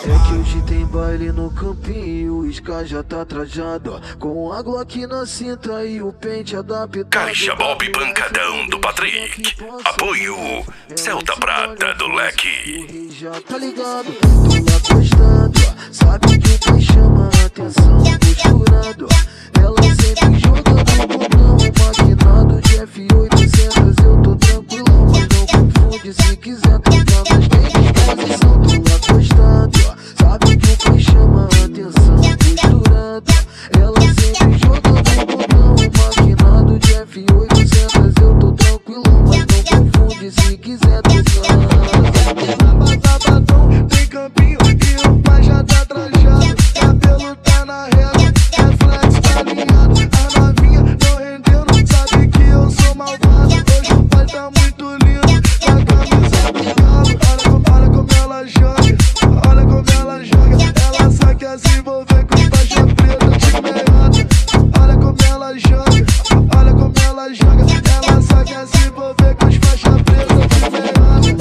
É que hoje tem baile no campinho, o Ska já tá trajado, com a Glock na cinta e o pente adaptado. Caixa Bob Pancadão do Patrick. Apoio Celta Prata do Leque. Já tá ligado, tô lá postando, sabe que o pai chama a atenção, posturado. Ela sempre jogando botão, maquinado de F800. Eu tô tranquilão, mas não confunde, se quiser trocar, mas tem disposição. Tô lá postando, sabe que o pai chama a atenção, posturado. Ela sempre jogando botão, maquinado de F800. Eu tô tranquilão, mas não confunde, se quiser trocar. Tem campinho e o pai já tá trajado, cabelo tá na régua, reflexo tá alinhado. A novinha não rendendo, sabe que eu sou malvado. Hoje o pai tá muito lindo, com a camisa do galo. Olha como ela joga, olha como ela joga. Ela só quer se envolver com faixa preta de meiota. Olha como ela joga, olha como ela joga. Ela só quer se envolver com faixa preta de meiota.